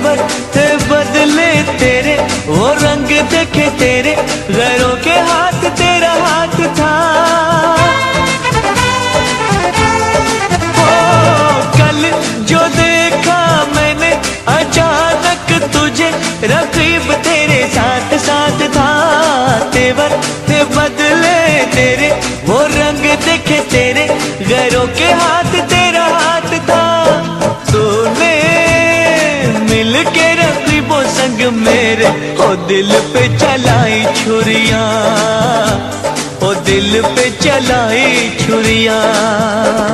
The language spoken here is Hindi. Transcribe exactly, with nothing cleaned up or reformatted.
तेवर थे बदले तेरे, वो रंग देखे तेरे, गैरों के हाथ तेरा हाथ था। ओ कल जो देखा मैंने अचानक तुझे, रकीब तेरे साथ साथ था। तेवर थे बदले तेरे, वो रंग देखे तेरे, गैरों के हाथ तेरा हाथ था। तूने मिल के रकीबों संग मेरे, ओ दिल पे चलाई छुरियां, ओ दिल पे चलाई छुरियां।